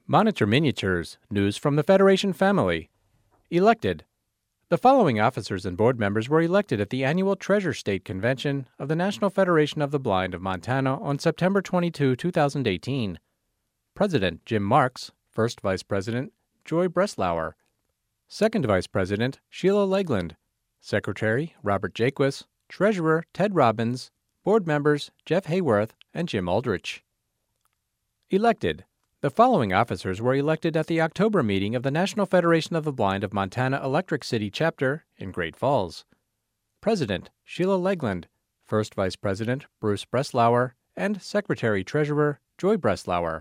Monitor Miniatures, news from the Federation family. Elected. The following officers and board members were elected at the annual Treasure State Convention of the National Federation of the Blind of Montana on September 22, 2018. President Jim Marks, First Vice President Joy Breslauer, Second Vice President Sheila Legland, Secretary Robert Jaquess, Treasurer Ted Robbins, Board members Jeff Hayworth and Jim Aldrich. Elected. The following officers were elected at the October meeting of the National Federation of the Blind of Montana Electric City Chapter in Great Falls. President Sheila Legland, First Vice President Bruce Breslauer, and Secretary-Treasurer Joy Breslauer.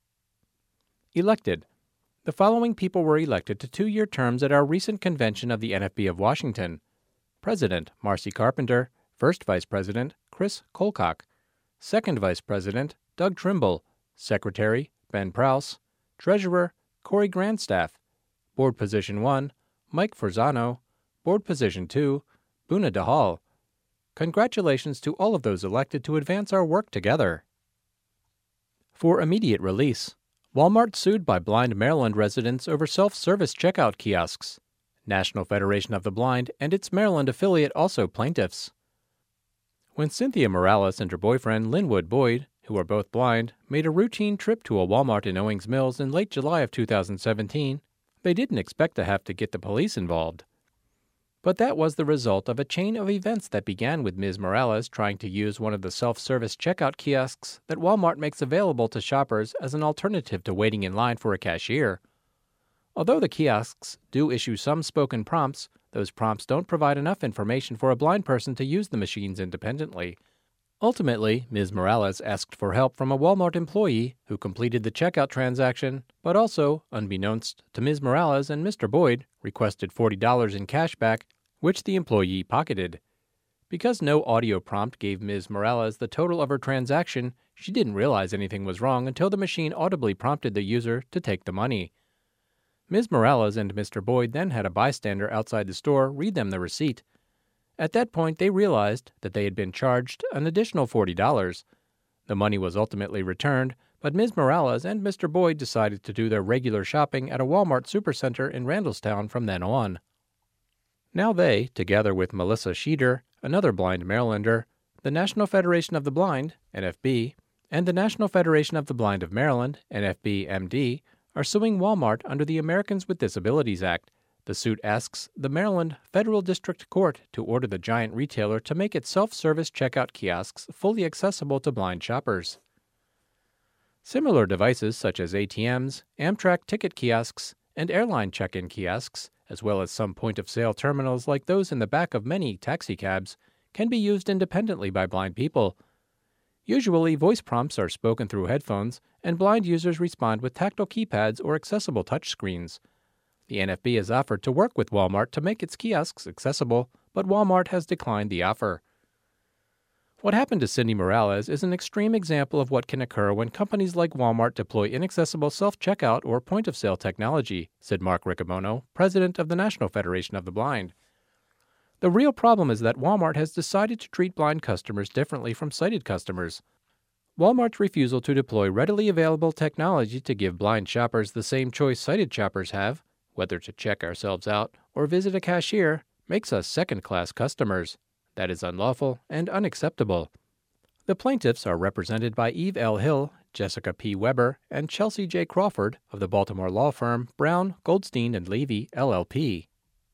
Elected. The following people were elected to two-year terms at our recent convention of the NFB of Washington. President Marcy Carpenter, First Vice President Chris Colcock, Second Vice President Doug Trimble, Secretary Ben Prouse, Treasurer Corey Grandstaff, Board Position 1 Mike Forzano, Board Position 2 Buna DeHall. Congratulations to all of those elected to advance our work together. For immediate release, Walmart sued by blind Maryland residents over self-service checkout kiosks. National Federation of the Blind and its Maryland affiliate also plaintiffs. When Cynthia Morales and her boyfriend Linwood Boyd, who are both blind, made a routine trip to a Walmart in Owings Mills in late July of 2017, they didn't expect to have to get the police involved. But that was the result of a chain of events that began with Ms. Morales trying to use one of the self-service checkout kiosks that Walmart makes available to shoppers as an alternative to waiting in line for a cashier. Although the kiosks do issue some spoken prompts, those prompts don't provide enough information for a blind person to use the machines independently. Ultimately, Ms. Morales asked for help from a Walmart employee who completed the checkout transaction, but also, unbeknownst to Ms. Morales and Mr. Boyd, requested $40 in cash back, which the employee pocketed. Because no audio prompt gave Ms. Morales the total of her transaction, she didn't realize anything was wrong until the machine audibly prompted the user to take the money. Ms. Morales and Mr. Boyd then had a bystander outside the store read them the receipt. At that point, they realized that they had been charged an additional $40. The money was ultimately returned, but Ms. Morales and Mr. Boyd decided to do their regular shopping at a Walmart supercenter in Randallstown from then on. Now they, together with Melissa Sheeter, another blind Marylander, the National Federation of the Blind, NFB, and the National Federation of the Blind of Maryland, NFB-MD, are suing Walmart under the Americans with Disabilities Act. The suit asks the Maryland Federal District Court to order the giant retailer to make its self-service checkout kiosks fully accessible to blind shoppers. Similar devices such as ATMs, Amtrak ticket kiosks, and airline check-in kiosks, as well as some point-of-sale terminals like those in the back of many taxicabs, can be used independently by blind people. Usually, voice prompts are spoken through headphones, and blind users respond with tactile keypads or accessible touchscreens. The NFB has offered to work with Walmart to make its kiosks accessible, but Walmart has declined the offer. What happened to Cindy Morales is an extreme example of what can occur when companies like Walmart deploy inaccessible self-checkout or point-of-sale technology, said Mark Riccobono, president of the National Federation of the Blind. The real problem is that Walmart has decided to treat blind customers differently from sighted customers. Walmart's refusal to deploy readily available technology to give blind shoppers the same choice sighted shoppers have, whether to check ourselves out or visit a cashier, makes us second-class customers. That is unlawful and unacceptable. The plaintiffs are represented by Eve L. Hill, Jessica P. Weber, and Chelsea J. Crawford of the Baltimore law firm Brown, Goldstein & Levy, LLP.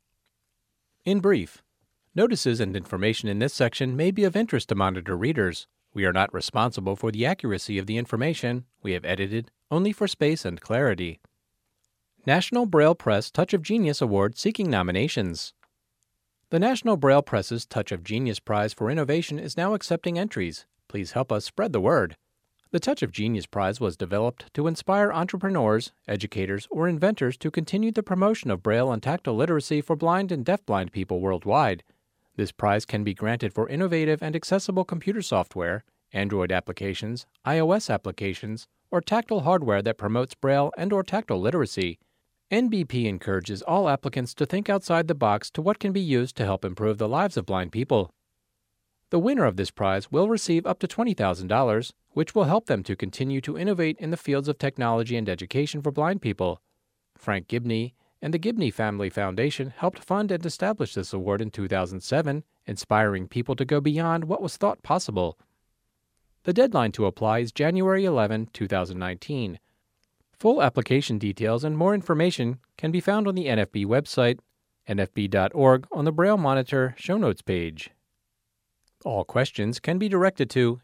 In brief, notices and information in this section may be of interest to Monitor readers. We are not responsible for the accuracy of the information we have edited, only for space and clarity. National Braille Press Touch of Genius Award seeking nominations. The National Braille Press's Touch of Genius Prize for Innovation is now accepting entries. Please help us spread the word. The Touch of Genius Prize was developed to inspire entrepreneurs, educators, or inventors to continue the promotion of Braille and tactile literacy for blind and deafblind people worldwide. This prize can be granted for innovative and accessible computer software, Android applications, iOS applications, or tactile hardware that promotes Braille and/or tactile literacy. NBP encourages all applicants to think outside the box to what can be used to help improve the lives of blind people. The winner of this prize will receive up to $20,000, which will help them to continue to innovate in the fields of technology and education for blind people. Frank Gibney and the Gibney Family Foundation helped fund and establish this award in 2007, inspiring people to go beyond what was thought possible. The deadline to apply is January 11, 2019. Full application details and more information can be found on the NFB website, nfb.org, on the Braille Monitor show notes page. All questions can be directed to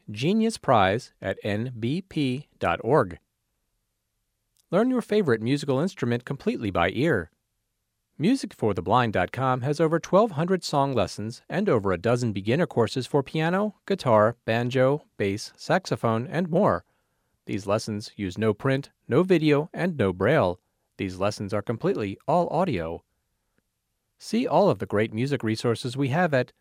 geniusprize@nbp.org. Learn your favorite musical instrument completely by ear. MusicForTheBlind.com has over 1,200 song lessons and over a dozen beginner courses for piano, guitar, banjo, bass, saxophone, and more. These lessons use no print, no video, and no Braille. These lessons are completely all audio. See all of the great music resources we have at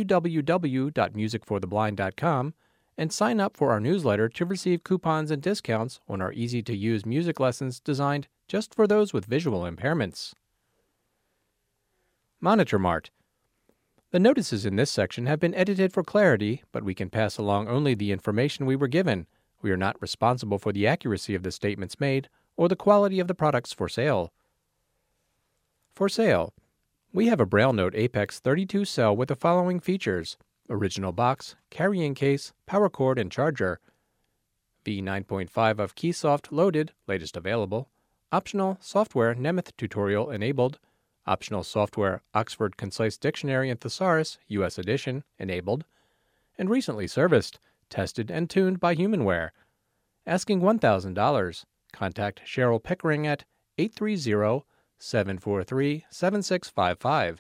www.musicfortheblind.com and sign up for our newsletter to receive coupons and discounts on our easy-to-use music lessons designed just for those with visual impairments. Monitor Mart. The notices in this section have been edited for clarity, but we can pass along only the information we were given. We are not responsible for the accuracy of the statements made or the quality of the products for sale. For sale. We have a Braille Note Apex 32 cell with the following features: original box, carrying case, power cord, and charger. V9.5 of Keysoft loaded, latest available. Optional software Nemeth tutorial enabled. Optional software Oxford Concise Dictionary and Thesaurus, U.S. edition, enabled. And recently serviced, tested, and tuned by Humanware. Asking $1,000. Contact Cheryl Pickering at 830-743-7655.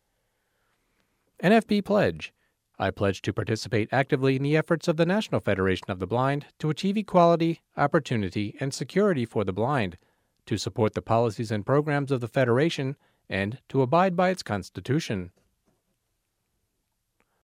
NFB Pledge. I pledge to participate actively in the efforts of the National Federation of the Blind to achieve equality, opportunity, and security for the blind, to support the policies and programs of the Federation, and to abide by its Constitution.